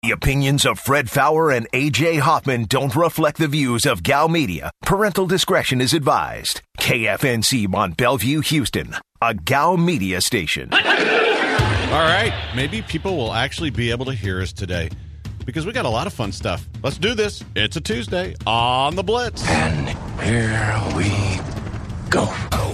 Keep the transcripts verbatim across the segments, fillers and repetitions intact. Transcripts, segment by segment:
The opinions of Fred Faour and A J Hoffman don't reflect the views of Gal Media. Parental discretion is advised. K F N C Mont Bellevue, Houston, a Gal Media station. All right, maybe people will actually be able to hear us today because we got a lot of fun stuff. Let's do this. It's a Tuesday on the Blitz. And here we go.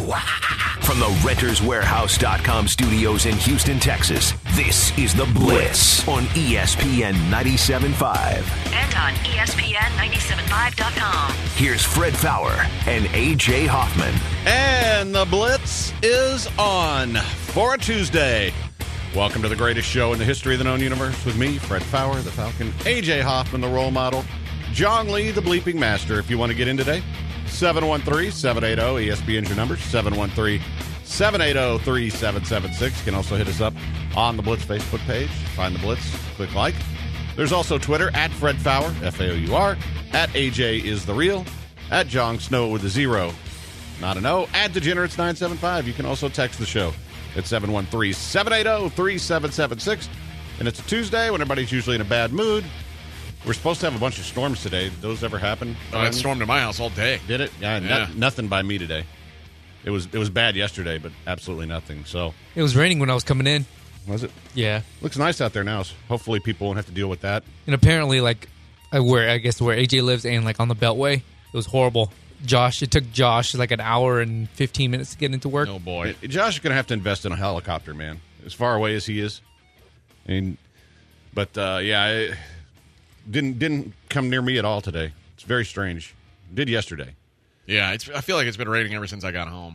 From the Renters Warehouse dot com studios in Houston, Texas, this is The Blitz on E S P N ninety-seven point five. And on E S P N ninety-seven point five dot com. Here's Fred Faour and A J Hoffman. And The Blitz is on for a Tuesday. Welcome to the greatest show in the history of the known universe with me, Fred Faour, the Falcon, A J Hoffman, the role model, John Lee, the bleeping master. If you want to get in today, seven one three, seven eight zero, E S P N's your number, seven one three, seven eight zero, three seven seven six. You can also hit us up on the Blitz Facebook page. Find the Blitz, click like. There's also Twitter, at Fred Faour, F A O U R, at A J is the real, at John Snow with a zero, not an O, at Degenerates nine seven five. You can also text the show at seven one three, seven eight zero, three seven seven six. And it's a Tuesday when everybody's usually in a bad mood. We're supposed to have a bunch of storms today. Did those ever happen? Oh, it stormed in my house all day. Did it? Yeah, Yeah. no- nothing by me today. It was it was bad yesterday, but absolutely nothing. So It was raining when I was coming in. was it? Yeah. Looks nice out there now. So hopefully people won't have to deal with that. And apparently, like, uh, where I guess where A J lives and, like, on the Beltway, it was horrible. Josh, it took Josh, like, an hour and fifteen minutes to get into work. Oh, boy. Josh is going to have to invest in a helicopter, man. As far away as he is. I mean, but uh, yeah, it didn't didn't come near me at all today. It's very strange. Did yesterday. Yeah, it's, I feel like it's been raining ever since I got home.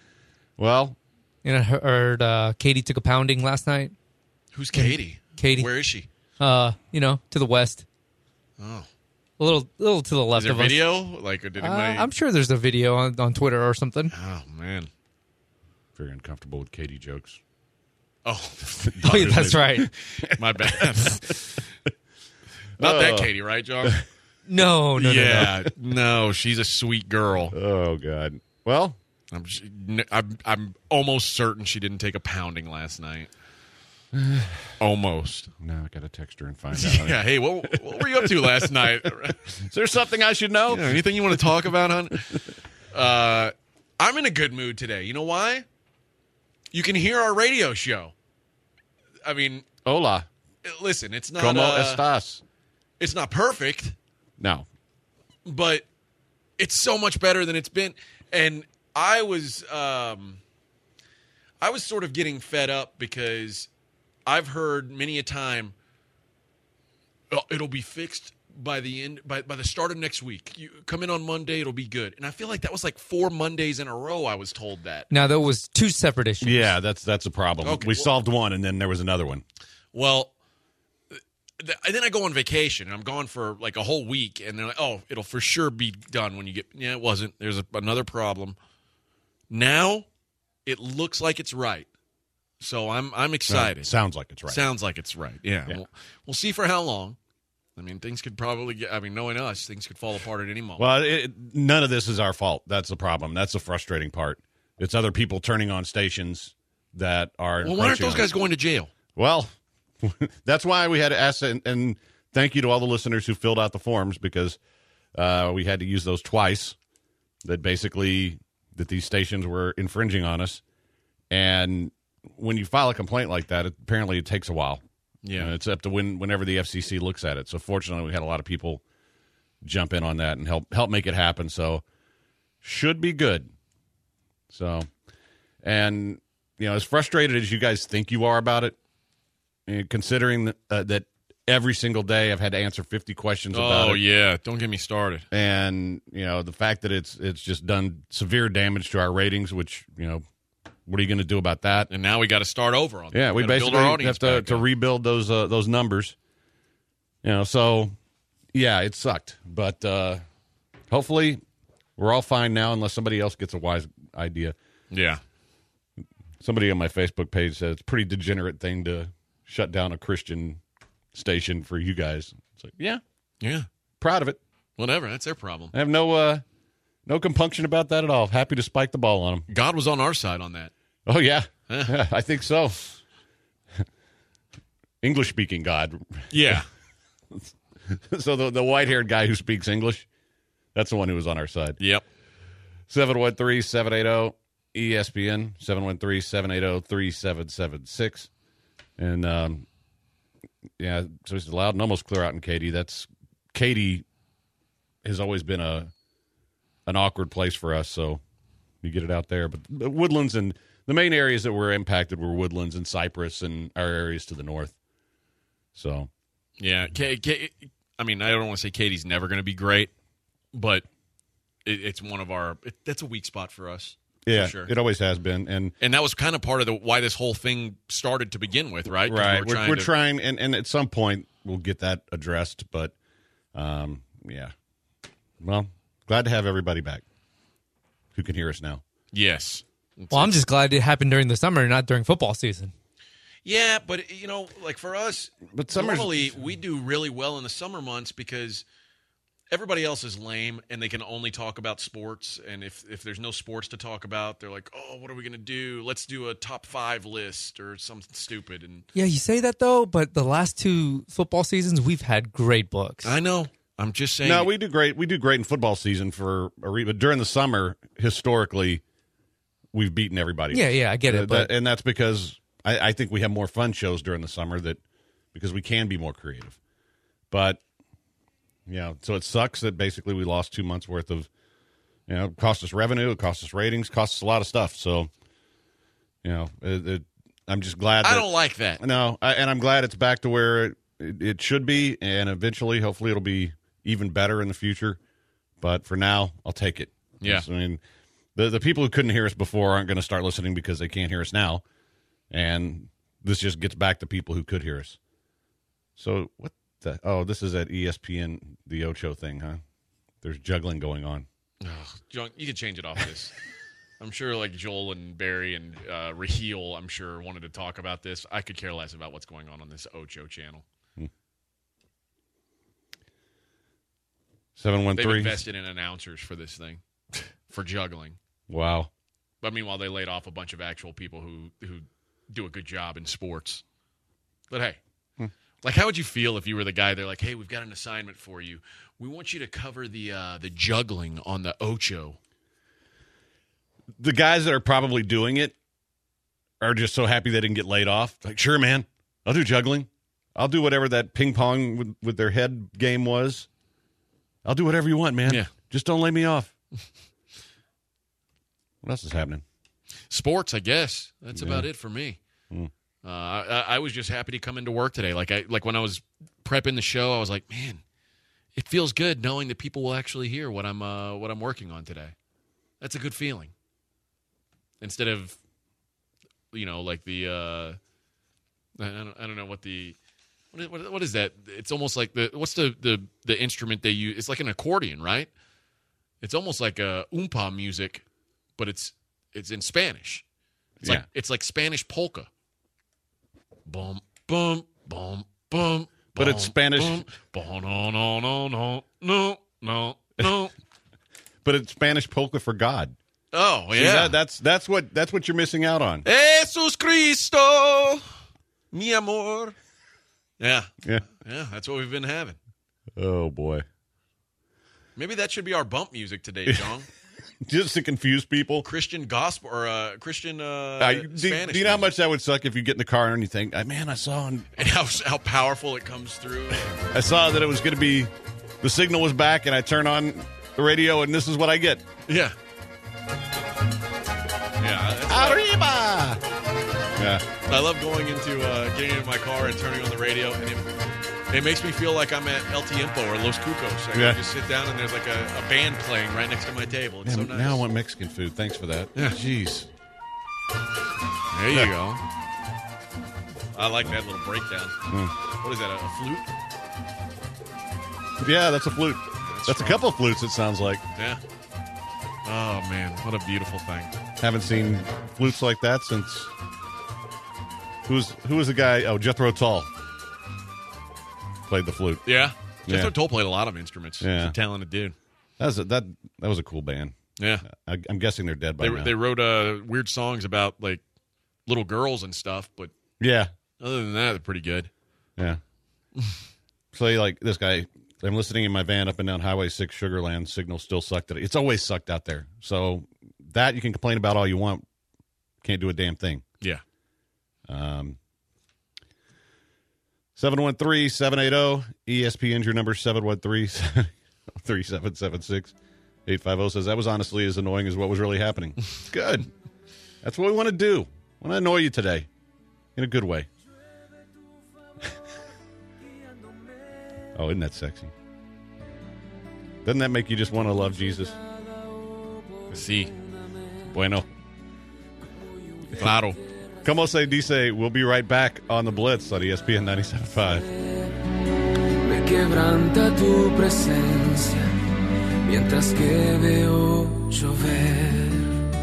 Well, And I heard uh, Katie took a pounding last night. Who's Katie? Katie. Where is she? Uh, you know, to the west. Oh. A little little to the left Is there of us. video? Like, did Uh, anybody... I'm sure there's a video on, on Twitter or something. Oh, man. very uncomfortable with Katie jokes. Oh, Oh, yeah, that's right. my bad. Not that Katie, right, John? No, no, yeah, no, she's a sweet girl. Oh, God. Well, I'm, I'm, I'm almost certain she didn't take a pounding last night. Almost. now I got to text her and find out. Yeah, hey, what, what were you up to last night? Is there something I should know? Yeah, anything you want to talk about, hon? Uh, I'm in a good mood today. You know why? You can hear our radio show. I mean, Hola. listen, it's not ¿Cómo uh, estás? it's not perfect, No. but it's so much better than it's been. And I was um, I was sort of getting fed up because I've heard many a time, oh, it'll be fixed by the end by, by the start of next week. You come in on Monday, it'll be good. And I feel like that was like four Mondays in a row I was told that. Now, there was two separate issues. Yeah, that's that's a problem. Okay, we well- solved one, and then there was another one. Well, th- and then I go on vacation, and I'm gone for like a whole week, and they're like, oh, it'll for sure be done when you get – yeah, it wasn't. There's a, another problem. Now it looks like it's right. So I'm I'm excited. Sounds like it's right. Sounds like it's right. Yeah. Yeah. We'll, we'll see for how long. I mean, things could probably get – I mean, knowing us, things could fall apart at any moment. Well, it, none of this is our fault. That's the problem. That's the frustrating part. It's other people turning on stations that are. well, why aren't encroaching those on guys it. going to jail? Well, that's why we had to ask, and, and thank you to all the listeners who filled out the forms because uh, we had to use those twice. That basically that these stations were infringing on us, and when you file a complaint like that, it, apparently it takes a while. Yeah. Uh, it's up to when whenever the F C C looks at it. So fortunately, we had a lot of people jump in on that and help help make it happen. So should be good. So, and you know, as frustrated as you guys think you are about it, and considering that, uh, that every single day I've had to answer fifty questions about Oh, it, yeah. Don't get me started. and you know the fact that it's it's just done severe damage to our ratings, which you know. What are you going to do about that? And now we got to start over on that. Yeah, we, gotta basically build our have audience to, back to up. rebuild those uh, those numbers. You know, so yeah, it sucked, but uh, hopefully we're all fine now, unless somebody else gets a wise idea. Yeah. Somebody on my Facebook page said it's a pretty degenerate thing to shut down a Christian station for you guys. It's like, yeah, Yeah. proud of it. Whatever. That's their problem. I have no uh, no compunction about that at all. Happy to spike the ball on them. God was on our side on that. Oh yeah, yeah I think so. English speaking God. Yeah. So the, the white-haired guy who speaks English, that's the one who was on our side. Yep. seven one three, seven eight zero, E S P N, seven one three, seven eight zero, three seven seven six. And, um, yeah, so it's loud and almost clear out in Katy. That's Katy has always been a an awkward place for us, so you get it out there. But the Woodlands and the main areas that were impacted were Woodlands and Cypress and our areas to the north. So, yeah, K- K- I mean, I don't want to say Katie's never going to be great, but it, it's one of our it, – that's a weak spot for us. yeah, for sure. it always has been. And And that was kind of part of the why this whole thing started to begin with, right? 'Cause right, we we're, trying we're to- trying, and, and at some point we'll get that addressed. But, um, yeah. Well, glad to have everybody back who can hear us now. Yes. Well, I'm just glad it happened during the summer, not during football season. Yeah, but, you know, like for us, But summer's- normally we do really well in the summer months because everybody else is lame and they can only talk about sports. And if, if there's no sports to talk about, they're like, oh, what are we going to do? Let's do a top five list or something stupid. And Yeah, you say that though, but the last two football seasons, we've had great books. I know. I'm just saying. No, we do great. We do great in football season for a re- but during the summer, historically, we've beaten everybody. Yeah, yeah, I get Uh, it. But that- and that's because I, I think we have more fun shows during the summer that because we can be more creative. But yeah, so it sucks that basically we lost two months worth of, you know, it cost us revenue, it cost us ratings, cost us a lot of stuff. So, you know, it, it, I'm just glad. I that, don't like that. No, I, and I'm glad it's back to where it, it, it should be, and eventually, hopefully, it'll be even better in the future. But for now, I'll take it. Yeah. I mean, the the people who couldn't hear us before aren't going to start listening because they can't hear us now, and this just gets back to people who could hear us. So what the? Oh, this is at E S P N, the Ocho thing, huh? There's juggling going on. Ugh, John, you can change it off this. I'm sure like Joel and Barry and uh, Raheel, I'm sure, wanted to talk about this. I could care less about what's going on on this Ocho channel. seven one They've three. invested in announcers for this thing, for juggling. Wow. But meanwhile, they laid off a bunch of actual people who, who do a good job in sports. But hey, Hmm. like how would you feel if you were the guy, they're like, hey, we've got an assignment for you. We want you to cover the uh, the juggling on the Ocho. The guys that are probably doing it are just so happy they didn't get laid off. Like, sure, man, I'll do juggling. I'll do whatever that ping pong with, with their head game was. I'll do whatever you want, man. Yeah. Just don't lay me off. What else is happening? Sports, I guess. That's Yeah. about it for me. Mm. Uh, I, I was just happy to come into work today. Like I like when I was prepping the show, I was like, man, it feels good knowing that people will actually hear what I'm uh, what I'm working on today. That's a good feeling. Instead of, you know, like the uh, I don't I don't know what the what is, what, what is that? It's almost like the what's the, the the instrument they use? It's like an accordion, right? It's almost like a oompa music, but it's it's in Spanish. It's Yeah. like it's like Spanish polka. Boom, boom, boom, boom. But it's Spanish- Boom, boom, no, no, no, no, no, no, no. But it's Spanish polka for God. Oh See, yeah, that- that's that's what that's what you're missing out on. Jesus Cristo, mi amor. Yeah, Yeah. yeah, that's what we've been having. Oh boy. Maybe that should be our bump music today, John. Just to confuse people. Christian gospel or uh, Christian uh, Uh, do, Spanish. do you know how music. much that would suck if you get in the car and you think, "Ah, man, I saw on, And how how powerful it comes through. I saw that it was going to be the signal was back, and I turn on the radio, and this is what I get." Yeah. Yeah. That's what Arriba! Yeah. I, I love going into uh, getting into my car and turning on the radio, and it, it makes me feel like I'm at El Tiempo or Los Cucos. I can Yeah. just sit down and there's like a, a band playing right next to my table. It's Man, so nice. Now I want Mexican food. Thanks for that. Yeah. Jeez. There you Yeah. go. I like that little breakdown. Hmm. What is that? A, a flute? Yeah, that's a flute. That's That's, a strong. couple of flutes, it sounds like. Yeah. Oh man, what a beautiful thing. Haven't seen flutes like that since. Who's who was the guy? Oh, Jethro Tull played the flute. Yeah. Yeah. Jethro Tull played a lot of instruments. Yeah. He's a talented dude. That was a, that. That was a cool band. Yeah. I, I'm guessing they're dead by They now. they wrote uh, weird songs about like little girls and stuff, but yeah, other than that, they're pretty good. yeah. say like this guy, I'm listening in my van up and down Highway six Sugarland, signal still sucked. It's always sucked out there. So that you can complain about all you want. Can't do a damn thing. Yeah. Um, seven one three, seven eight zero, E S P N's your number, seven one three, three seven seven six, eight five zero says, that was honestly as annoying as what was really happening. Good. That's what we want to do. I want to annoy you today in a good way. Oh, isn't that sexy? Doesn't that make you just want to love Jesus? Sí. Bueno. Claro. Como se dice, we'll be right back on the Blitz on E S P N ninety-seven point five. Me quebranta tu presencia mientras que veo llover.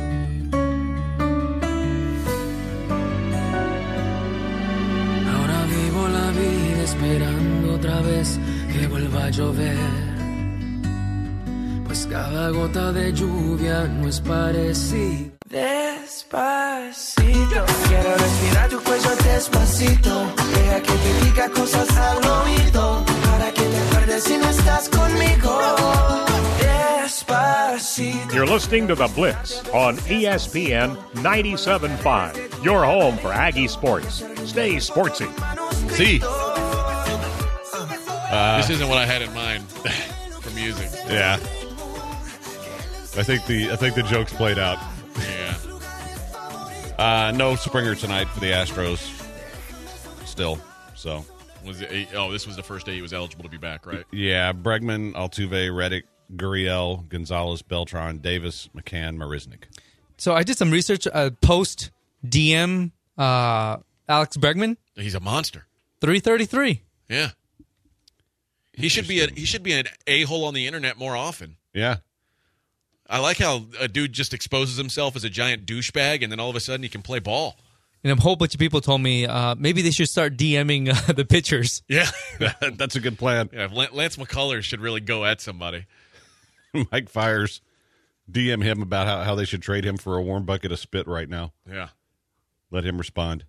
Ahora vivo la vida esperando otra vez que vuelva a llover. Pues cada gota de lluvia no es parecida. Despacito, quiero respirar tu cuello despacito. Deja que te diga cosas al oído, para que te acuerdes si no estás conmigo. Despacito. You're listening to The Blitz on E S P N ninety-seven point five. Your home for Aggie sports. Stay sportsy. See. Uh, This isn't what I had in mind for music. yeah. I think the I think the joke's played out. Yeah. Uh, no Springer tonight for the Astros. Still, so Was it, oh, this was the first day he was eligible to be back, right? yeah. Bregman, Altuve, Reddick, Gurriel, Gonzalez, Beltran, Davis, McCann, Marisnik. So I did some research. Uh, post D M uh, Alex Bregman, He's a monster. three thirty-three. Yeah. He should be a he should be an a-hole on the internet more often. Yeah, I like how a dude just exposes himself as a giant douchebag, and then all of a sudden he can play ball. And a whole bunch of people told me uh, maybe they should start DMing uh, the pitchers. Yeah. that's a good plan. Yeah, Lance McCullers should really go at somebody. Mike Fires, D M him about how, how they should trade him for a warm bucket of spit right now. Yeah. Let him respond.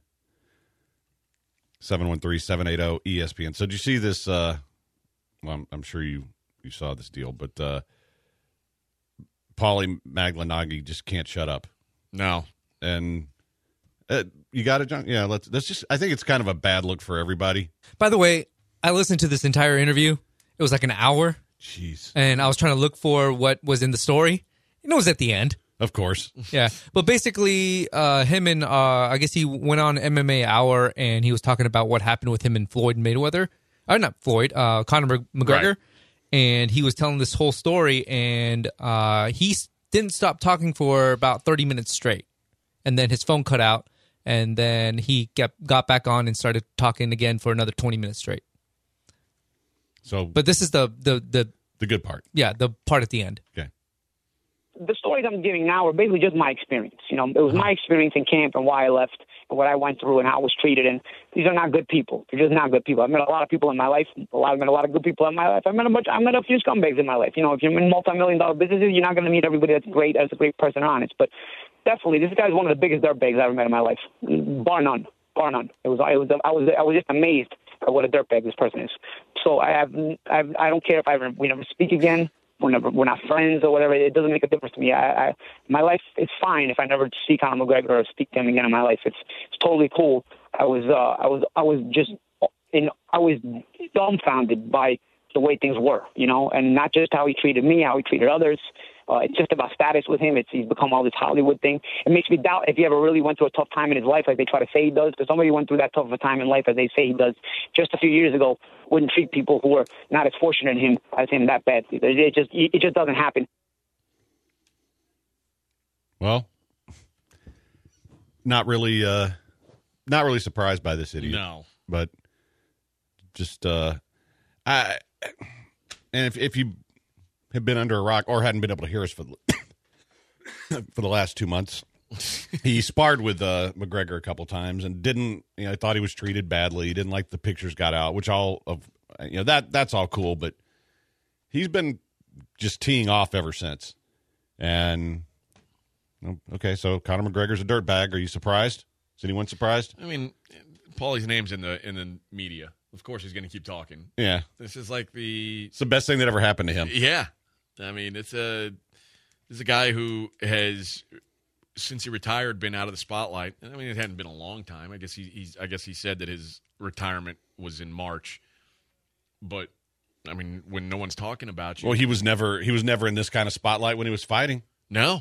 seven one three, seven eight zero, E S P N. So did you see this? Uh, well, I'm, I'm sure you, you saw this deal, but uh, Paulie Maglinagi just can't shut up. No. And uh, you got it, John? Yeah, let's, let's just, I think it's kind of a bad look for everybody. By the way, I listened to this entire interview. It was like an hour, Jeez. and I was trying to look for what was in the story. And it was at the end. Of course. Yeah, but basically, uh, him and uh, I guess he went on M M A Hour, and he was talking about what happened with him and Floyd Mayweather. Or not Floyd, uh, Conor McGregor. Right. And he was telling this whole story, and uh, he s- didn't stop talking for about thirty minutes straight. And then his phone cut out, and then he kept, got back on and started talking again for another twenty minutes straight. So, But this is the, the, the the good part. yeah, the part at the end. Okay. The stories I'm giving now are basically just my experience. You know, it was my experience in camp and why I left and what I went through and how I was treated. And these are not good people. They're just not good people. I've met a lot of people in my life. A lot, I've met a lot of good people in my life. I've met a bunch. I've met a few scumbags in my life. You know, if you're in multi-million dollar businesses, you're not going to meet everybody that's great, as a great person or honest. But definitely, this guy's one of the biggest dirtbags I've ever met in my life, bar none, bar none. It was, I was, I was, I was just amazed at what a dirtbag this person is. So I have, I, have, I don't care if I ever, we never speak again. We're, never, we're not friends or whatever. It doesn't make a difference to me. I, I, my life is fine if I never see Conor McGregor or speak to him again in my life. It's it's totally cool. I was uh, I was I was just in I was dumbfounded by the way things were, you know, and not just how he treated me, how he treated others. Uh, it's just about status with him. It's he's become all this Hollywood thing. It makes me doubt if he ever really went through a tough time in his life, like they try to say he does. Because somebody went through that tough of a time in life, as they say he does, just a few years ago, wouldn't treat people who were not as fortunate as him as him that bad. It just it just doesn't happen. Well, not really, uh, not really surprised by this idiot. No. But just, uh, I, and if if you have been under a rock or hadn't been able to hear us for the, for the last two months, he sparred with uh, McGregor a couple times and didn't, you know, thought he was treated badly. He didn't like the pictures got out, which all of, you know, that that's all cool, but he's been just teeing off ever since. And, okay, so Conor McGregor's a dirtbag. Are you surprised? Is anyone surprised? I mean, Paulie's name's in the in the media of course he's going to keep talking. Yeah. This is like the It's the best thing that ever happened to him. Yeah. I mean, it's a this is a guy who has, since he retired, been out of the spotlight. I mean, it hadn't been a long time. I guess he, he's. I guess he said that his retirement was in March. But I mean, when no one's talking about you, Well, he was never he was never in this kind of spotlight when he was fighting. no.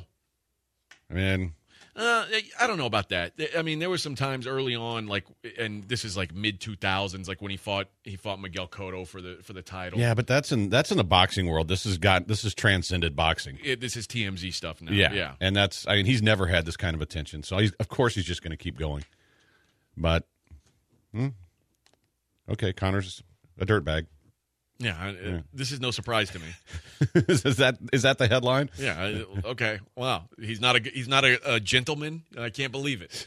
I mean, Uh, I don't know about that. I mean, there were some times early on, like, and this is like mid two thousands, like when he fought he fought Miguel Cotto for the for the title. yeah, but that's in that's in the boxing world. This has got this has transcended boxing. It, this is T M Z stuff now. Yeah, yeah. and that's I mean he's never had this kind of attention, so he's, of course he's just going to keep going. But, hmm, okay, Connor's a dirtbag. Yeah, I, Yeah. this is no surprise to me. is that is that the headline? Yeah, I, okay. Wow, he's not a he's not a, a gentleman. I can't believe it.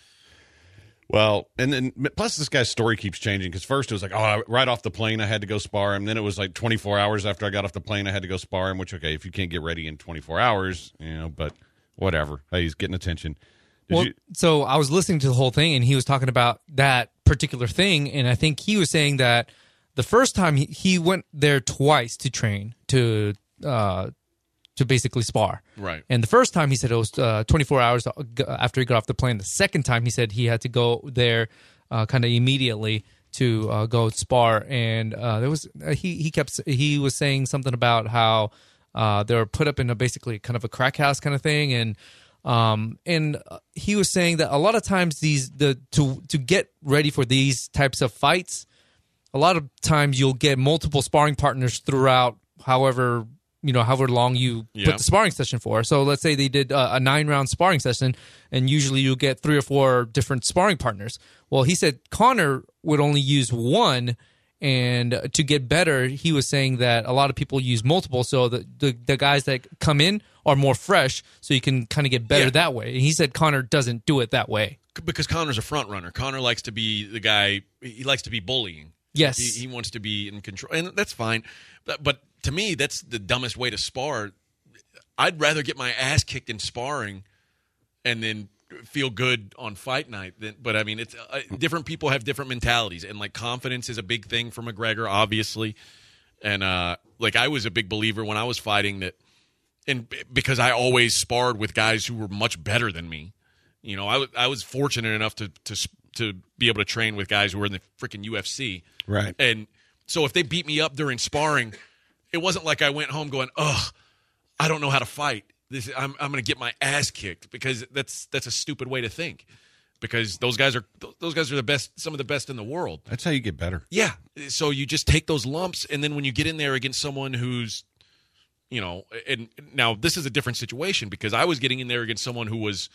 Well, and then plus this guy's story keeps changing because first it was like, oh, right off the plane I had to go spar him. Then it was like twenty-four hours after I got off the plane I had to go spar him. Which okay, if you can't get ready in twenty-four hours, you know, but whatever. Hey, he's getting attention. Did Well, you, so I was listening to the whole thing, and he was talking about that particular thing, and I think he was saying that the first time he, he went there twice to train to uh, to basically spar. Right. And the first time he said it was uh, twenty-four hours after he got off the plane. The second time he said he had to go there uh, kind of immediately to uh, go spar, and uh, there was uh, he he kept he was saying something about how uh, they were put up in a basically kind of a crack house kind of thing, and. Um, and he was saying that a lot of times these the to to get ready for these types of fights, a lot of times you'll get multiple sparring partners throughout however you know however long you Yeah. put the sparring session for. So let's say they did a, a nine round sparring session, and usually you'll get three or four different sparring partners. Well, he said Connor would only use one. And to get better, he was saying that a lot of people use multiple, so the the, the guys that come in are more fresh, so you can kind of get better Yeah. that way. And he said Connor doesn't do it that way. Because Connor's a front runner. Connor likes to be the guy. He likes to be bullying. Yes. He, he wants to be in control, and that's fine. But, but to me, that's the dumbest way to spar. I'd rather get my ass kicked in sparring, and then feel good on fight night. Than, but I mean, it's uh, different people have different mentalities, and like confidence is a big thing for McGregor, obviously. And uh, like I was a big believer when I was fighting that, and b- because I always sparred with guys who were much better than me. You know, I was I was fortunate enough to to to be able to train with guys who were in the freaking U F C. right. And so if they beat me up during sparring, it wasn't like I went home going, "Ugh, I don't know how to fight. This I'm I'm going to get my ass kicked," because that's that's a stupid way to think. Because those guys are those guys are the best, some of the best in the world. That's how you get better. Yeah. So you just take those lumps, and then when you get in there against someone who's, you know, and now this is a different situation because I was getting in there against someone who was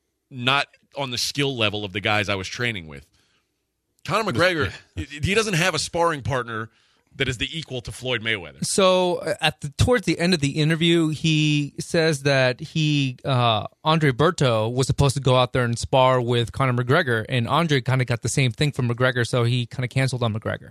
not on the skill level of the guys I was training with. Conor McGregor, he doesn't have a sparring partner that is the equal to Floyd Mayweather. So uh, at the towards the end of the interview, he says that he uh, Andre Berto was supposed to go out there and spar with Conor McGregor, and Andre kind of got the same thing from McGregor, so he kind of canceled on McGregor.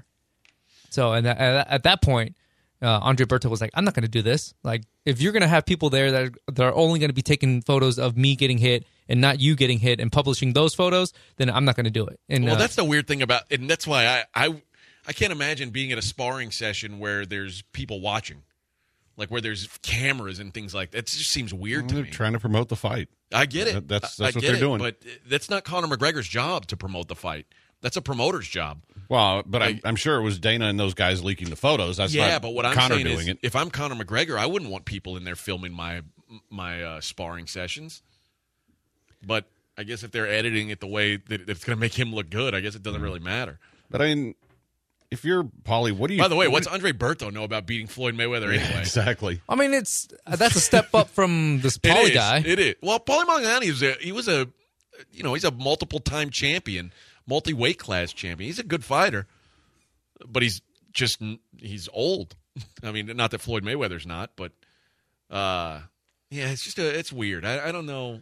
So and at, at that point, uh, Andre Berto was like, "I'm not going to do this. Like, if you're going to have people there that are, that are only going to be taking photos of me getting hit and not you getting hit and publishing those photos, then I'm not going to do it." And Well, uh, that's the weird thing about, and that's why I, I I can't imagine being at a sparring session where there's people watching, like where there's cameras and things like that. It just seems weird to They're me. trying to promote the fight. I get it. That- that's- I- I that's what get they're it, doing. But that's not Conor McGregor's job to promote the fight. That's a promoter's job. Well, but Like- I'm, I'm sure it was Dana and those guys leaking the photos. That's yeah, not but what I'm Conor saying doing is, it. if I'm Conor McGregor, I wouldn't want people in there filming my my uh, sparring sessions. But I guess if they're editing it the way that it's going to make him look good, I guess it doesn't really matter. But I mean, if you're Paulie, what do you? By the way, what what's do- Andre Berto know about beating Floyd Mayweather anyway? exactly? I mean, it's that's a step up from this It Paulie is. guy. It is. Well, Paulie Malignani was a he was a you know he's a multiple time champion, multi weight class champion. He's a good fighter, but he's just he's old. I mean, not that Floyd Mayweather's not, but uh, yeah, it's just a it's weird. I, I don't know.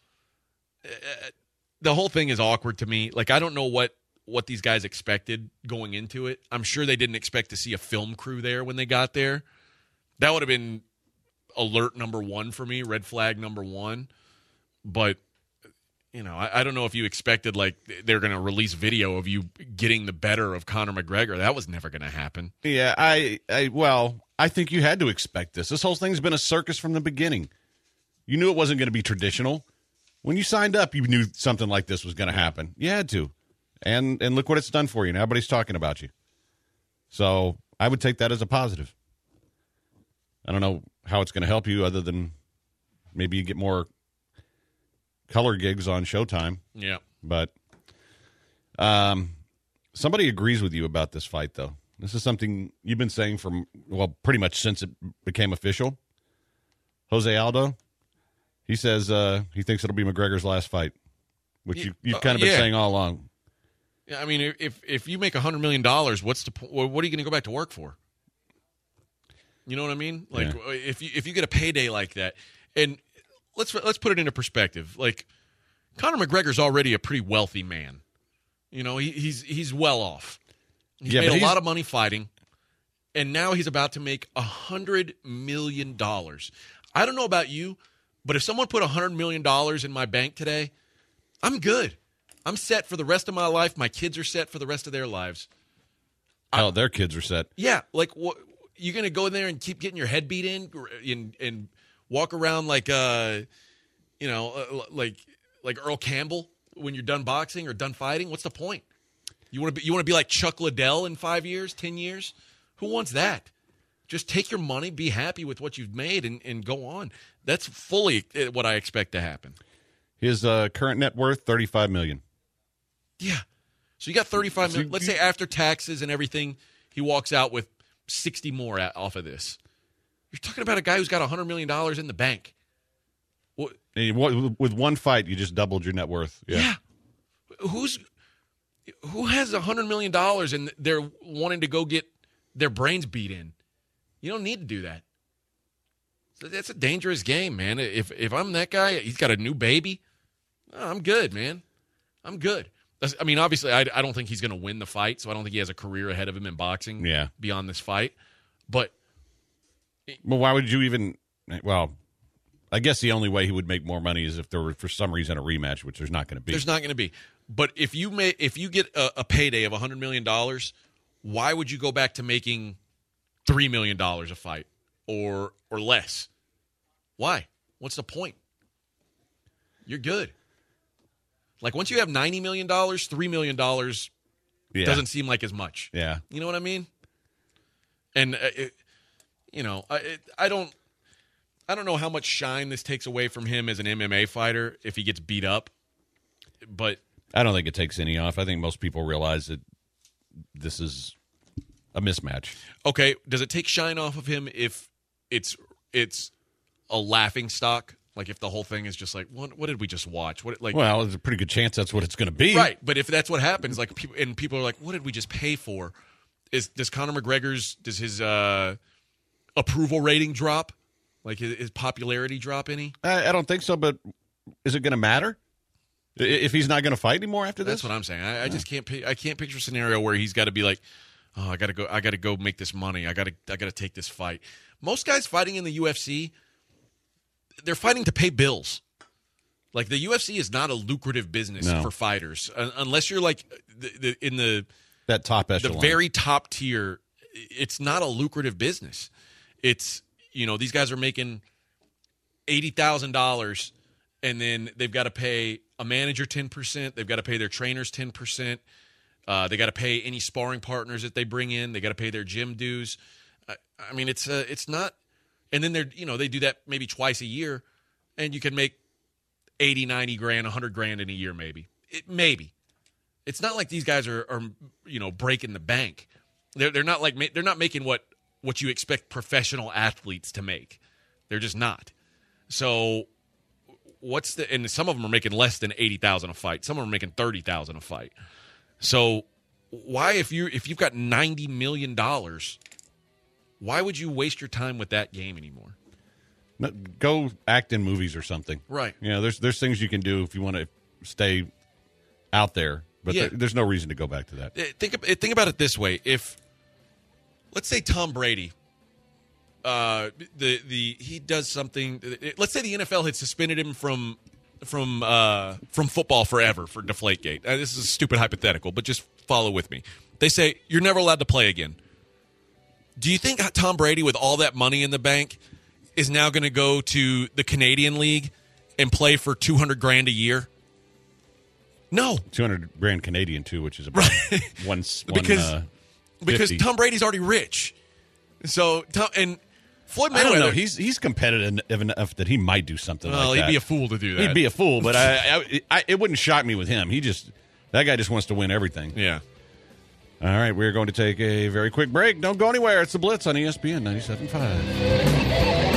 Uh, the whole thing is awkward to me. Like I don't know what what these guys expected going into it. I'm sure they didn't expect to see a film crew there when they got there. That would have been alert number one for me, red flag number one. But you know, I, I don't know if you expected like they're going to release video of you getting the better of Conor McGregor. That was never going to happen. Yeah, I, I, well, I think you had to expect this. This whole thing's been a circus from the beginning. You knew it wasn't going to be traditional. When you signed up, you knew something like this was going to happen. You had to. And and look what it's done for you. Now everybody's talking about you. So I would take that as a positive. I don't know how it's going to help you other than maybe you get more color gigs on Showtime. Yeah. But um, somebody agrees with you about this fight, though. This is something you've been saying from, well, pretty much since it became official. Jose Aldo, he says uh, he thinks it'll be McGregor's last fight, which Yeah, you, you've uh, kind of been yeah. saying all along. Yeah, I mean, if if you make a hundred million dollars, what's the po- what are you going to go back to work for? You know what I mean? Like Yeah. if you if you get a payday like that, and let's let's put it into perspective. Like Conor McGregor's already a pretty wealthy man. You know, he, he's he's well off. He's Yeah, made but a he's- lot of money fighting, and now he's about to make a hundred million dollars. I don't know about you, but if someone put a hundred million dollars in my bank today, I'm good. I'm set for the rest of my life. My kids are set for the rest of their lives. Hell, their kids are set. Yeah, like what you're gonna go in there and keep getting your head beat in and and walk around like uh, you know, uh, like like Earl Campbell when you're done boxing or done fighting. What's the point? You want to be you want to be like Chuck Liddell in five years, ten years? Who wants that? Just take your money, be happy with what you've made, and, and go on. That's fully what I expect to happen. His uh, current net worth, thirty-five million dollars. Yeah. So you got thirty-five So million. you- Let's say after taxes and everything, he walks out with sixty more at, off of this. You're talking about a guy who's got one hundred million dollars in the bank. What? And you- with one fight, you just doubled your net worth. Yeah. Yeah. Who's who has one hundred million dollars and they're wanting to go get their brains beat in? You don't need to do that. So that's a dangerous game, man. If if I'm that guy, he's got a new baby. Oh, I'm good, man. I'm good. That's- I mean, obviously, I, I don't think he's going to win the fight, so I don't think he has a career ahead of him in boxing Yeah. beyond this fight. But Well, why would you even? Well, I guess the only way he would make more money is if there were, for some reason, a rematch, which there's not going to be. there's not going to be. But if you may, if you get a, a payday of one hundred million dollars, why would you go back to making three million dollars a fight or or less? Why? What's the point? You're good. Like once you have ninety million dollars, three million dollars Yeah. doesn't seem like as much. Yeah. You know what I mean? And uh, it, you know, I it, I don't I don't know how much shine this takes away from him as an M M A fighter if he gets beat up. But I don't think it takes any off. I think most people realize that this is a mismatch. okay, does it take shine off of him if it's it's a laughing stock? Like if the whole thing is just like, what, what did we just watch? What like Well, there's a pretty good chance that's what it's going to be. right? But if that's what happens, like people and people are like, what did we just pay for? Is does Conor McGregor's does his uh, approval rating drop? Like his, his popularity drop any? I, I don't think so, but is it going to matter I- if he's not going to fight anymore after this? That's what I'm saying. I, I just can't. pi- I can't picture a scenario where he's got to be like, oh, I got to go. I got to go make this money. I got to. I got to take this fight. Most guys fighting in the U F C, they're fighting to pay bills. Like the U F C is not a lucrative business No. for fighters un- unless you're like the, the, in the that top the echelon. very top tier. It's not a lucrative business. It's you know these guys are making eighty thousand dollars, and then they've got to pay a manager ten percent. They've got to pay their trainers ten percent. Uh, they got to pay any sparring partners that they bring in. They got to pay their gym dues. I, I mean, it's uh, it's not. And then they're you know they do that maybe twice a year, and you can make eighty, ninety grand, one hundred grand in a year maybe. It maybe. It's not like these guys are, are you know breaking the bank. They're they're not like ma- they're not making what what you expect professional athletes to make. They're just not. So what's the and some of them are making less than eighty thousand a fight. Some of them are making thirty thousand a fight. So why if you if you've got ninety million dollars, why would you waste your time with that game anymore? No, go act in movies or something. Right. You know, there's there's things you can do if you want to stay out there, but Yeah. there- there's no reason to go back to that. Uh, Think ab- think about it this way: if let's say Tom Brady, uh, the the he does something. Let's say the N F L had suspended him from from uh, from football forever for Deflategate. Uh, this is a stupid hypothetical, but just follow with me. They say you're never allowed to play again. Do you think Tom Brady, with all that money in the bank, is now going to go to the Canadian League and play for two hundred grand a year? No, two hundred grand Canadian too, which is about right. one, because one, uh, because Tom Brady's already rich. So Tom and Floyd Mayweather. I don't know. He's he's competitive enough that he might do something well, like that. He'd be a fool to do that. He'd be a fool, but I, I, I it wouldn't shock me with him. He just that guy just wants to win everything. Yeah. All right, we're going to take a very quick break. Don't go anywhere. It's the Blitz on E S P N ninety-seven point five.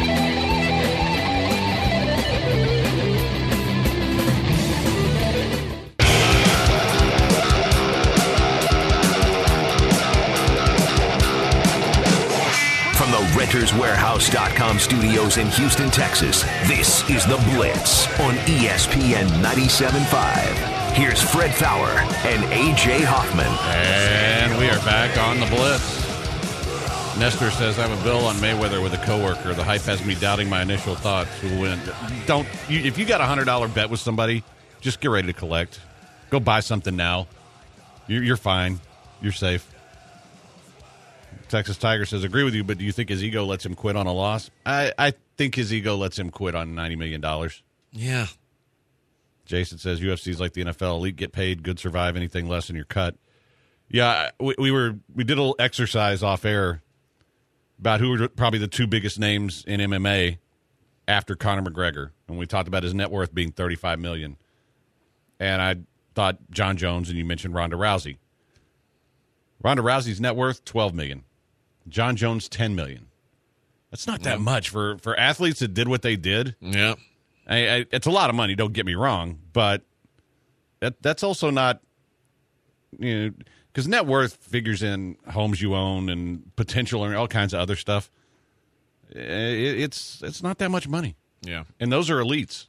From the Renters Warehouse dot com studios in Houston, Texas, this is The Blitz on E S P N ninety-seven point five. Here's Fred Faour and A J Hoffman. And we are back on The Blitz. Nestor says, I have a bill on Mayweather with a coworker. The hype has me doubting my initial thoughts. Who will win? Don't, you, if you got a one hundred dollars bet with somebody, just get ready to collect. Go buy something now. You're, you're fine. You're safe. Texas Tiger says, agree with you, but do you think his ego lets him quit on a loss? I, I think his ego lets him quit on ninety million dollars. Yeah. Jason says, U F C's like the N F L. Elite get paid, good survive, anything less than your cut. Yeah, we, we were we did a little exercise off air about who were probably the two biggest names in M M A after Conor McGregor. And we talked about his net worth being thirty-five million dollars. And I thought John Jones, and you mentioned Ronda Rousey. Ronda Rousey's net worth, twelve million dollars. John Jones, ten million dollars. That's not that yeah. much for, for athletes that did what they did. Yeah. I, I, it's a lot of money, don't get me wrong, but that that's also not, you know, because net worth figures in homes you own and potential and all kinds of other stuff. It, it's it's not that much money. Yeah. And those are elites.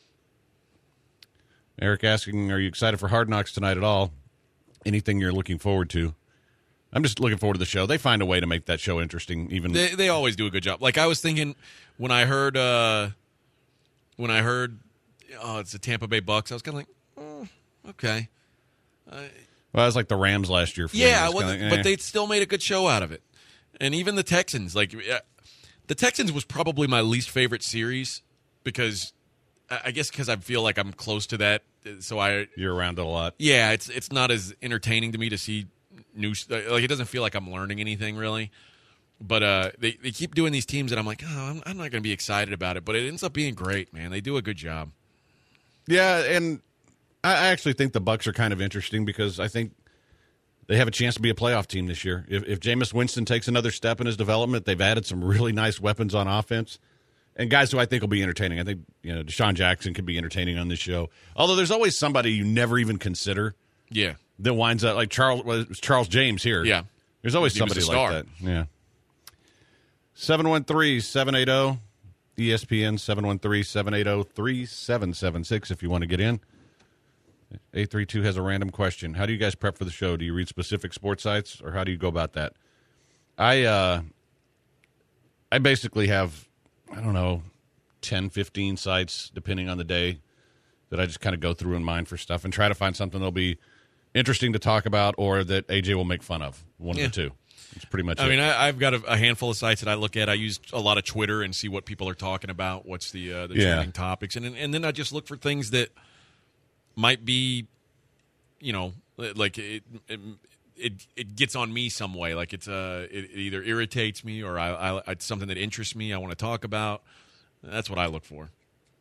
Eric asking, are you excited for Hard Knocks tonight at all? Anything you're looking forward to? I'm just looking forward to the show. They find a way to make that show interesting. Even They, they always do a good job. Like I was thinking when I heard uh, when I heard oh it's the Tampa Bay Bucks, I was kind of like, oh, okay. Uh, well, that was like the Rams last year. For yeah, me. well, Kinda, eh. but they still made a good show out of it. And even the Texans, like uh, the Texans was probably my least favorite series because I, I guess because I feel like I'm close to that, so I you're around it a lot. Yeah, it's it's not as entertaining to me to see new like it doesn't feel like I'm learning anything really. But uh, they they keep doing these teams that I'm like, oh, I'm, I'm not going to be excited about it. But it ends up being great, man. They do a good job. Yeah, and I actually think the Bucs are kind of interesting because I think they have a chance to be a playoff team this year. If, if Jameis Winston takes another step in his development, they've added some really nice weapons on offense. And guys who I think will be entertaining. I think, you know, Deshaun Jackson could be entertaining on this show. Although there's always somebody you never even consider. Yeah. That winds up like Charles well, it was Charles James here. Yeah. There's always He was somebody a star. like that. Yeah. seven one three, seven eight zero E S P N, seven one three, seven eight zero, three seven seven six if you want to get in. eight three two has a random question. How do you guys prep for the show? Do you read specific sports sites, or how do you go about that? I uh, I basically have, I don't know, ten, fifteen sites, depending on the day, that I just kind of go through and mine for stuff and try to find something that'll be interesting to talk about or that A J will make fun of. One Yeah. of the two. It's pretty much I it. mean, I, I've got a, a handful of sites that I look at. I use a lot of Twitter and see what people are talking about, what's the uh, the Yeah. trending topics, and and then I just look for things that might be, you know, like it it, it, it gets on me some way. Like it's uh, it, it either irritates me or I, I it's something that interests me. I want to talk about. That's what I look for.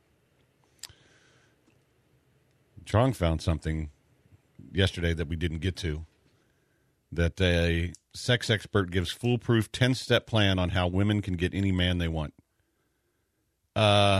Chong found something yesterday that we didn't get to, that a sex expert gives foolproof ten-step plan on how women can get any man they want. Uh,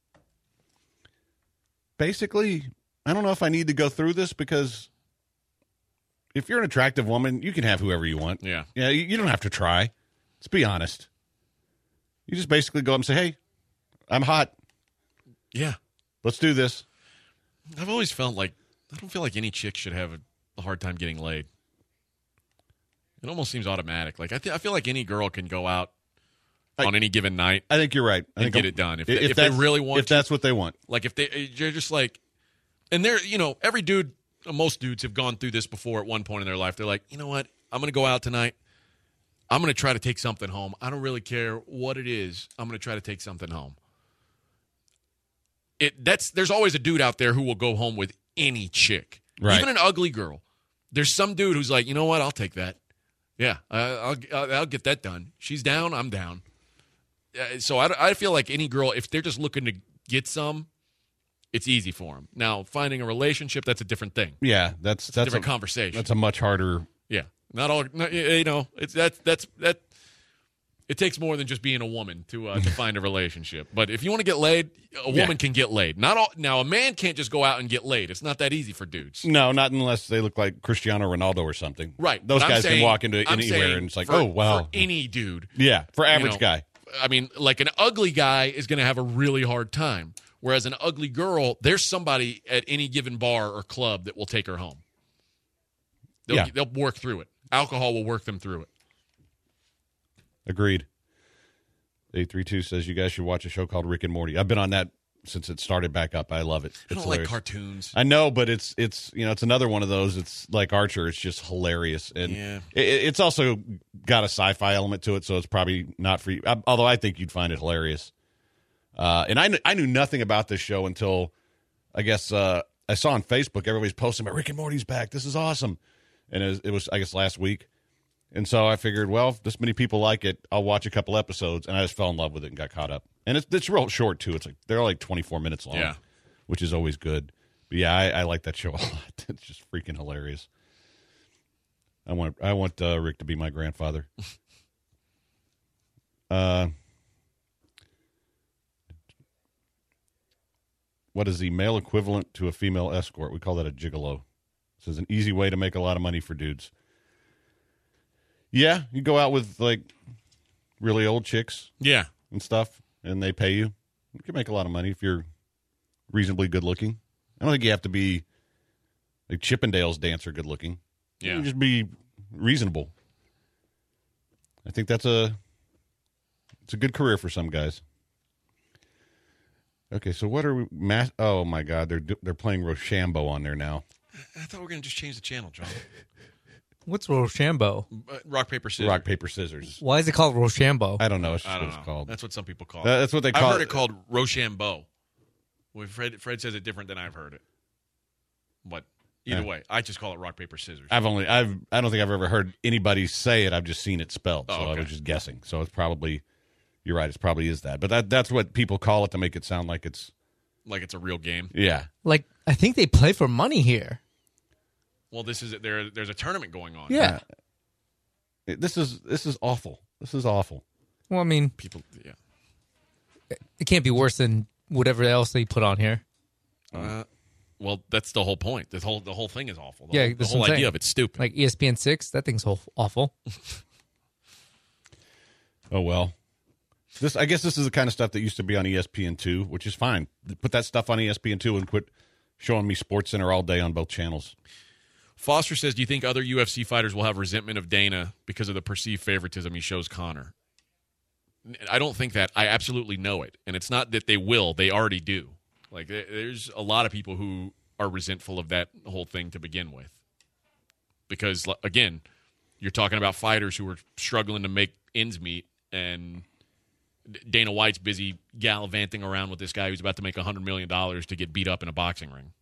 basically, I don't know if I need to go through this because if you're an attractive woman, you can have whoever you want. Yeah. Yeah, you, you don't have to try. Let's be honest. You just basically go up and say, hey, I'm hot. Yeah. Let's do this. I've always felt like I don't feel like any chick should have a, a hard time getting laid. It almost seems automatic. Like I, th- I feel like any girl can go out I, on any given night. I think you're right. I and think get I'm, it done if, if, they, if they really want. If that's what they want, like if they, you're just like, and they're you know every dude, most dudes have gone through this before at one point in their life. They're like, you know what, I'm going to go out tonight. I'm going to try to take something home. I don't really care what it is. I'm going to try to take something home. It that's there's always a dude out there who will go home with any chick, right. even an ugly girl. There's some dude who's like, you know what, I'll take that. Yeah, I'll I'll, I'll get that done. She's down, I'm down. Uh, so I, I feel like any girl, if they're just looking to get some, it's easy for them. Now, finding a relationship, that's a different thing. Yeah, that's that's, that's a different a, conversation. That's a much harder. Yeah, not all. Not, you know, it's that's that's that. It takes more than just being a woman to uh, to find a relationship. But if you want to get laid, a woman Yeah. can get laid. Not all. Now, a man can't just go out and get laid. It's not that easy for dudes. No, not unless they look like Cristiano Ronaldo or something. Right. Those But I'm guys saying- can walk into I'm anywhere saying and it's like, for- oh wow. For any dude. Yeah, for average know, guy. I mean, like an ugly guy is going to have a really hard time. Whereas an ugly girl, there's somebody at any given bar or club that will take her home. They'll, Yeah. they'll work through it. Alcohol will work them through it. Agreed. eight three two says you guys should watch a show called Rick and Morty. I've been on that since it started back up. I love it. It's I don't hilarious. like cartoons. I know, but it's it's you know it's another one of those. It's like Archer. It's just hilarious, and Yeah. it, it's also got a sci-fi element to it. So it's probably not for you. Although I think you'd find it hilarious. Uh, and I kn- I knew nothing about this show until I guess uh, I saw on Facebook everybody's posting about Rick and Morty's back. This is awesome, and it was, it was I guess last week. And so I figured, well, if this many people like it, I'll watch a couple episodes, and I just fell in love with it and got caught up. And it's it's real short too. It's like they're like twenty-four minutes long, Yeah. which is always good. But yeah, I, I like that show a lot. It's just freaking hilarious. I want I want uh, Rick to be my grandfather. uh, what is the male equivalent to a female escort? We call that a gigolo. This is an easy way to make a lot of money for dudes. Yeah, you go out with like really old chicks Yeah. and stuff, and they pay you. You can make a lot of money if you're reasonably good looking. I don't think you have to be like Chippendales dancer good looking. You Yeah. can just be reasonable. I think that's a it's a good career for some guys. Okay, so what are we? Mass, oh my God, they're do- they're playing Rochambeau on there now. I thought we were going to just change the channel, John. What's Rochambeau? Uh, rock, paper, scissors. Rock paper scissors. Why is it called Rochambeau? I don't know. It's just I don't what know. it's called. That's what some people call That- it. that's what they I've call heard it. it called Rochambeau. Well, Fred, Fred says it different than I've heard it. But either Yeah. way, I just call it rock, paper, scissors. I've only I've I don't think I've ever heard anybody say it. I've just seen it spelled, so Oh, I okay. was just guessing. So it's probably you're right. It probably is that, but that that's what people call it to make it sound like it's Like it's a real game. yeah. Like, I think they play for money here. Well, this is there. There's a tournament going on. Yeah. It- this is this is awful. This is awful. Well, I mean, People. Yeah. it can't be worse than whatever else they put on here. Uh, well, that's the whole point. The whole the whole thing is awful. The Yeah, whole, the that's whole what I'm idea saying. of it's stupid. Like E S P N six, that thing's whole, awful. Oh well. This I guess this is the kind of stuff that used to be on E S P N two, which is fine. Put that stuff on E S P N two and quit showing me Sports Center all day on both channels. Foster says, "Do you think other U F C fighters will have resentment of Dana because of the perceived favoritism he shows Conor?" I don't think that. I absolutely know it, and it's not that they will; they already do. Like, there- there's a lot of people who are resentful of that whole thing to begin with, because l- again, you're talking about fighters who are struggling to make ends meet, and D- Dana White's busy gallivanting around with this guy who's about to make one hundred million dollars to get beat up in a boxing ring.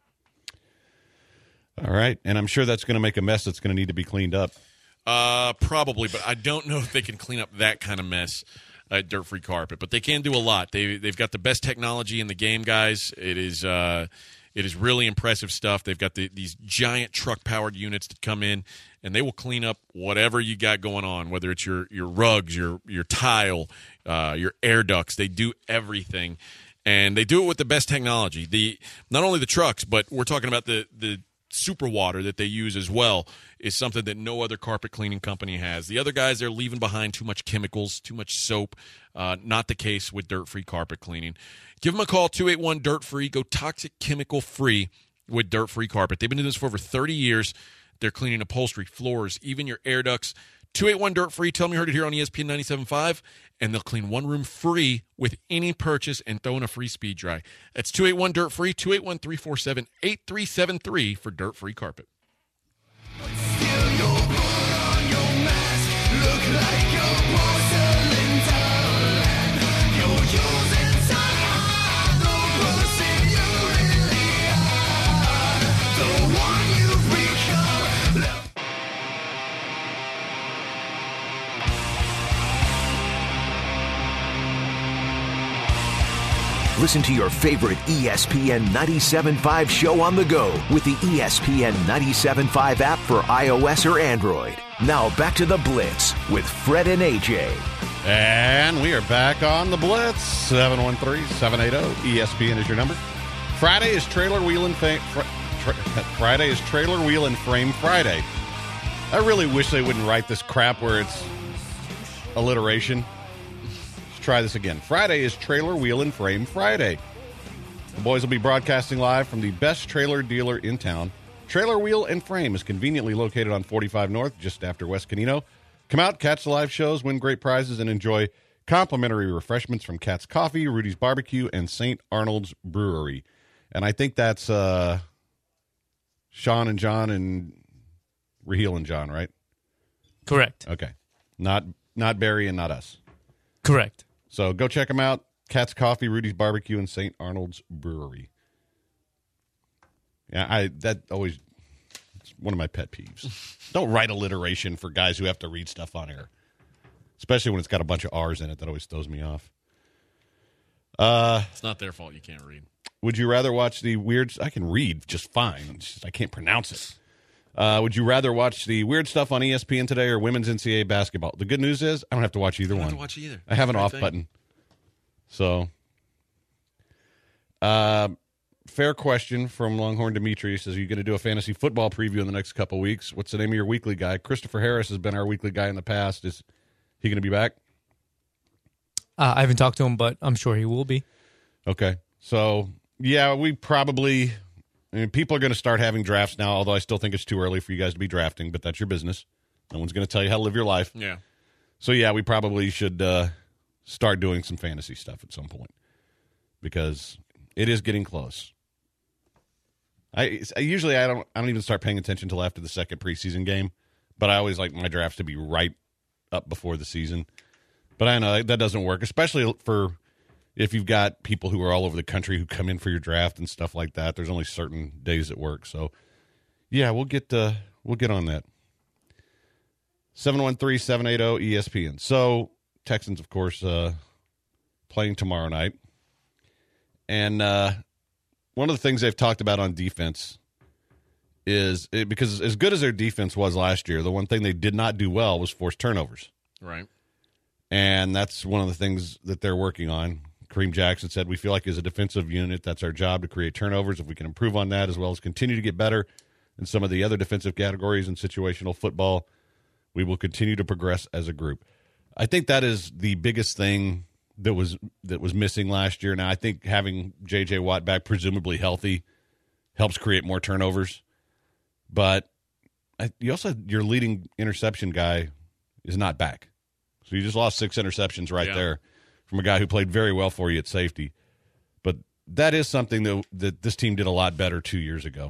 All right, and I'm sure that's going to make a mess that's going to need to be cleaned up. Uh, probably, but I don't know if they can clean up that kind of mess at Dirt Free Carpet. But they can do a lot. They they've got the best technology in the game, guys. It is uh, it is really impressive stuff. They've got the, these giant truck powered units that come in, and they will clean up whatever you got going on, whether it's your your rugs, your your tile, uh, your air ducts. They do everything, and they do it with the best technology. The not only the trucks, but we're talking about the the super water that they use as well is something that no other carpet cleaning company has. The other guys, they're leaving behind too much chemicals, too much soap. Uh, not the case with Dirt Free Carpet Cleaning. Give them a call, two eight one, dirt free. Go toxic chemical free with Dirt Free Carpet. They've been doing this for over thirty years. They're cleaning upholstery, floors, even your air ducts, two eight one, D I R T free. Tell them you heard it here on E S P N ninety-seven point five, and they'll clean one room free with any purchase and throw in a free speed dry. That's two eight one, D I R T free, two eight one, three four seven, eight three seven three for dirt free carpet. Listen to your favorite E S P N ninety-seven point five show on the go with the E S P N ninety-seven point five app for iOS or Android. Now back to the Blitz with Fred and A J. And we are back on the Blitz. seven one three, seven eight zero, E S P N is your number. Friday is Trailer Wheel and Fame. Fr- tra- Friday is Trailer Wheel and Frame Friday. I really wish they wouldn't write this crap where it's alliteration. Try this again. Friday is Trailer Wheel and Frame Friday. The boys will be broadcasting live from the best trailer dealer in town. Trailer Wheel and Frame is conveniently located on forty-five North, just after West Canino. Come out, catch the live shows, win great prizes, and enjoy complimentary refreshments from Cat's Coffee, Rudy's Barbecue, and Saint Arnold's Brewery. And I think that's uh, Sean and John and Raheel and John, right? Correct. Okay. Not not Barry and not us. Correct. So go check them out. Cat's Coffee, Rudy's Barbecue, and Saint Arnold's Brewery. Yeah, I that always it's one of my pet peeves. Don't write alliteration for guys who have to read stuff on air, especially when it's got a bunch of R's in it. That always throws me off. Uh, it's not their fault you can't read. Would you rather watch the weird? I can read just fine. It's just, I can't pronounce it. Uh, would you rather watch the weird stuff on E S P N today or women's N C double A basketball? The good news is I don't have to watch either I don't one. have to watch either. I have an Great off thing. button. So, uh, fair question from Longhorn Dimitri. Says, are you going to do a fantasy football preview in the next couple weeks? What's the name of your weekly guy? Christopher Harris has been our weekly guy in the past. Is he going to be back? Uh, I haven't talked to him, but I'm sure he will be. Okay. So, yeah, we probably... I mean, people are going to start having drafts now, although I still think it's too early for you guys to be drafting, but that's your business. No one's going to tell you how to live your life. Yeah. So, yeah, we probably should uh, start doing some fantasy stuff at some point because it is getting close. I, I usually I don't I don't even start paying attention until after the second preseason game, but I always like my drafts to be right up before the season. But I know that doesn't work, especially for if you've got people who are all over the country who come in for your draft and stuff like that. There's only certain days at work. So, yeah, we'll get uh, we'll get on that. seven one three, seven eight zero, E S P N. So, Texans, of course, uh, playing tomorrow night. And uh, one of the things they've talked about on defense is, it, because as good as their defense was last year, the one thing they did not do well was force turnovers. Right. And that's one of the things that they're working on. Kareem Jackson said, we feel like as a defensive unit, that's our job to create turnovers. If we can improve on that as well as continue to get better in some of the other defensive categories in situational football, we will continue to progress as a group. I think that is the biggest thing that was that was missing last year. Now, I think having J J. Watt back, presumably healthy, helps create more turnovers. But I, you also, your leading interception guy is not back. So you just lost six interceptions right Yeah. there from a guy who played very well for you at safety. But that is something that, that this team did a lot better two years ago.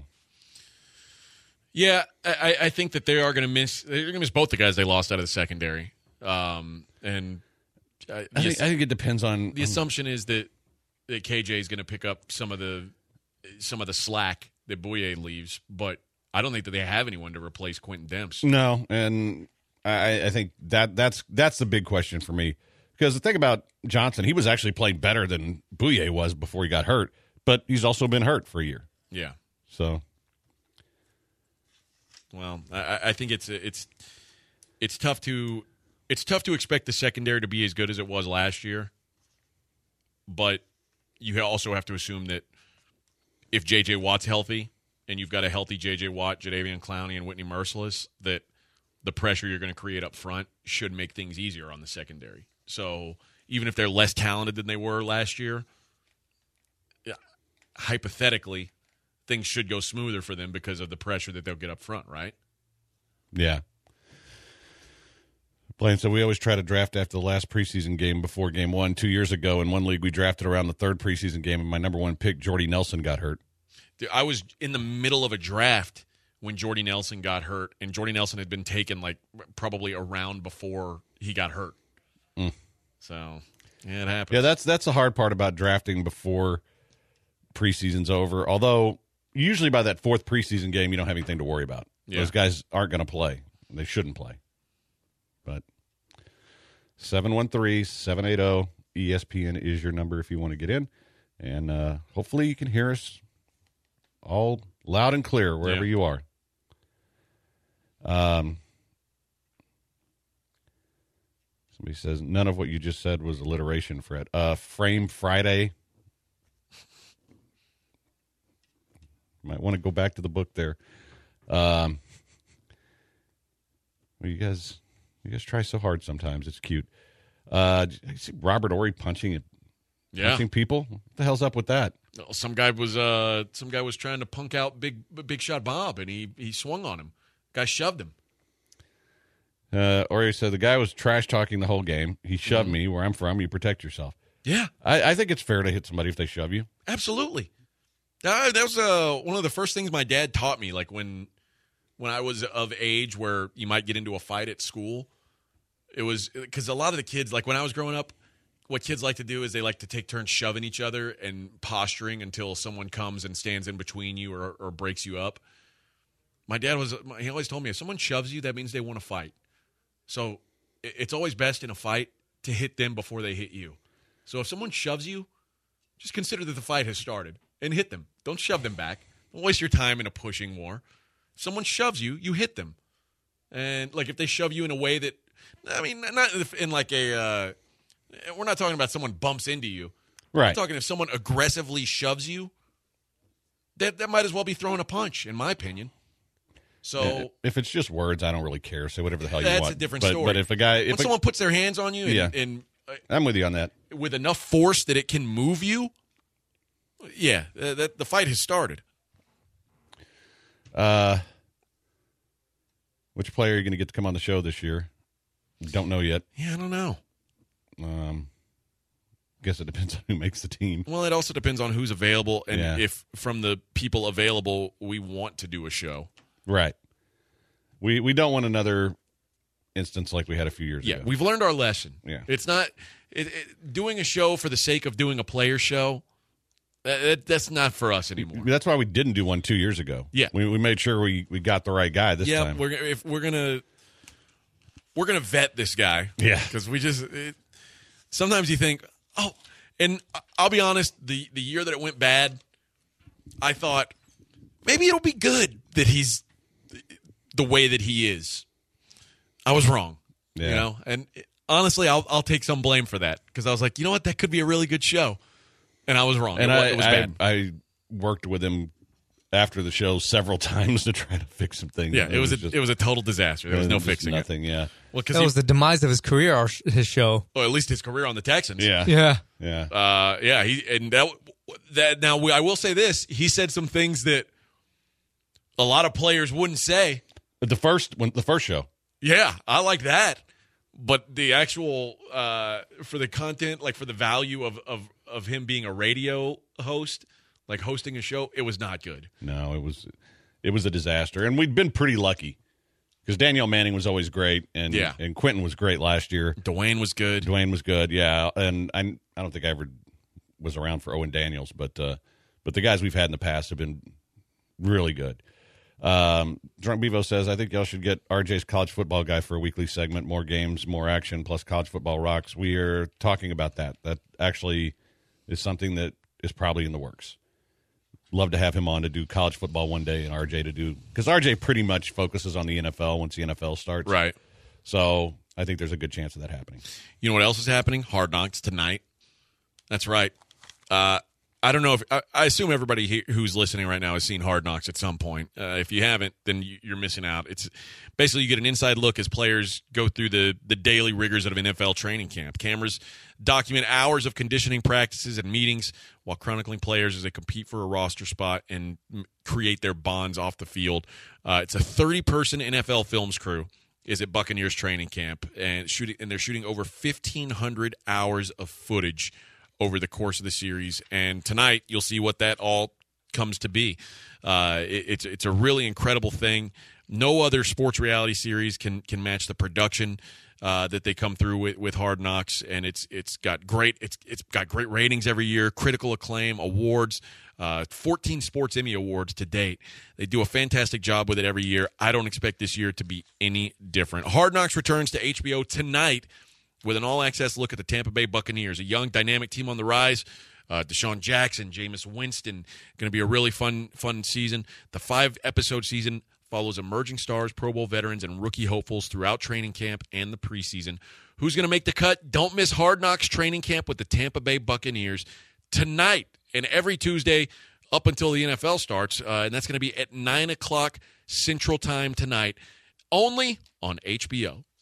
Yeah, I, I think that they are going to miss. They're going to miss both the guys they lost out of the secondary. Um, and I, I think, I think it depends on the assumption is that, that K J is going to pick up some of the some of the slack that Bouye leaves, but I don't think that they have anyone to replace Quentin Demps. No, and I, I think that that's that's the big question for me. Because the thing about Johnson, he was actually playing better than Bouye was before he got hurt, but he's also been hurt for a year. Yeah. So, well, I, I think it's it's it's tough to it's tough to expect the secondary to be as good as it was last year, but you also have to assume that if J J. Watt's healthy and you've got a healthy J J. Watt, Jadeveon Clowney, and Whitney Merciless, that the pressure you're going to create up front should make things easier on the secondary. So even if they're less talented than they were last year, yeah, hypothetically, things should go smoother for them because of the pressure that they'll get up front, right? yeah. Blaine said, we always try to draft after the last preseason game before game one. Two years ago, in one league, we drafted around the third preseason game, and my number one pick, Jordy Nelson, got hurt. Dude, I was in the middle of a draft when Jordy Nelson got hurt, and Jordy Nelson had been taken like probably a round before he got hurt. Mm. So, yeah, it happens. Yeah, that's that's the hard part about drafting before preseason's over. Although, usually by that fourth preseason game, you don't have anything to worry about. Yeah. Those guys aren't going to play. They shouldn't play. But seven one three, seven eight zero, E S P N is your number if you want to get in. And uh, hopefully you can hear us all loud and clear wherever yeah. you are. Um, somebody says, none of what you just said was alliteration, Fred. Uh, Frame Friday. Might want to go back to the book there. Um, well, you guys... You guys try so hard sometimes. It's cute. Uh, you see Robert Ory punching yeah. punching people? What the hell's up with that? Some guy was uh, some guy was trying to punk out Big Big Shot Bob, and he, he swung on him. Guy shoved him. Uh, Ory said, the guy was trash-talking the whole game. He shoved mm-hmm. me. Where I'm from, you protect yourself. Yeah. I, I think it's fair to hit somebody if they shove you. Absolutely. Uh, that was uh, one of the first things my dad taught me, like when when I was of age where you might get into a fight at school. It was because a lot of the kids, like when I was growing up, what kids like to do is they like to take turns shoving each other and posturing until someone comes and stands in between you or, or breaks you up. My dad was, he always told me, if someone shoves you, that means they want to fight. So it's always best in a fight to hit them before they hit you. So if someone shoves you, just consider that the fight has started and hit them. Don't shove them back. Don't waste your time in a pushing war. If someone shoves you, you hit them. And like if they shove you in a way that, I mean, not in like a, uh, we're not talking about someone bumps into you. Right. We're talking if someone aggressively shoves you, that that might as well be throwing a punch, in my opinion. So if it's just words, I don't really care. Say whatever the hell you that's want. That's a different but, story. But if a guy, if when a, someone puts their hands on you, and, yeah, and uh, I'm with you on that, with enough force that it can move you, yeah, uh, that the fight has started. Uh, which player are you going to get to come on the show this year? Don't know yet. Yeah, I don't know. Um, guess it depends on who makes the team. Well, it also depends on who's available and yeah. if from the people available we want to do a show. Right. We we don't want another instance like we had a few years yeah, ago. Yeah, we've learned our lesson. Yeah. It's not it, it, doing a show for the sake of doing a player show. That, that's not for us anymore. That's why we didn't do one two years ago. Yeah, we, we made sure we, we got the right guy this yeah, time. Yeah, we're if we're gonna we're gonna vet this guy. Yeah, because we just it, sometimes you think, oh, and I'll be honest, the the year that it went bad, I thought maybe it'll be good that he's the way that he is. I was wrong. Yeah. You know, and honestly, I'll I'll take some blame for that because I was like, you know what, that could be a really good show. And I was wrong. And it, I, it was I, bad. I worked with him after the show several times to try to fix some things. Yeah, it, it was, was a, just, it was a total disaster. There was no fixing nothing, it. yeah. Well, that he, was the demise of his career, our, his show. Or at least his career on the Texans. Yeah, yeah, yeah. Uh, yeah. He and that that now we, I will say this: he said some things that a lot of players wouldn't say. The first when the first show. Yeah, I like that. But the actual uh, for the content, like for the value of, of, of him being a radio host, like hosting a show, it was not good. No, it was it was a disaster, and we'd been pretty lucky because Danielle Manning was always great, and yeah. and Quentin was great last year. Dwayne was good. Dwayne was good, yeah. And I I don't think I ever was around for Owen Daniels, but uh, but the guys we've had in the past have been really good. Um, Drunk Bevo says, I think y'all should get R J's college football guy for a weekly segment, more games, more action, plus college football rocks. We are talking about that. That actually is something that is probably in the works. Love to have him on to do college football one day and R J to do, because R J pretty much focuses on the N F L once the N F L starts. Right. So I think there's a good chance of that happening. You know what else is happening? Hard Knocks tonight. That's right. Uh, I don't know if I, I assume everybody he, who's listening right now has seen Hard Knocks at some point. Uh, if you haven't, then you, you're missing out. It's basically you get an inside look as players go through the the daily rigors of an N F L training camp. Cameras document hours of conditioning practices and meetings while chronicling players as they compete for a roster spot and m- create their bonds off the field. Uh, it's a thirty-person N F L films crew is at Buccaneers training camp, and shooting, and they're shooting over fifteen hundred hours of footage over the course of the series. And tonight, you'll see what that all comes to be. Uh, it, it's it's a really incredible thing. No other sports reality series can can match the production uh, that they come through with, with Hard Knocks, and it's it's got great it's it's got great ratings every year, critical acclaim, awards, uh, fourteen Sports Emmy Awards to date. They do a fantastic job with it every year. I don't expect this year to be any different. Hard Knocks returns to H B O tonight with an all-access look at the Tampa Bay Buccaneers, a young, dynamic team on the rise. Uh, Deshaun Jackson, Jameis Winston, going to be a really fun fun season. The five-episode season follows emerging stars, Pro Bowl veterans, and rookie hopefuls throughout training camp and the preseason. Who's going to make the cut? Don't miss Hard Knocks training camp with the Tampa Bay Buccaneers tonight and every Tuesday up until the N F L starts, uh, and that's going to be at nine o'clock Central Time tonight, only on H B O.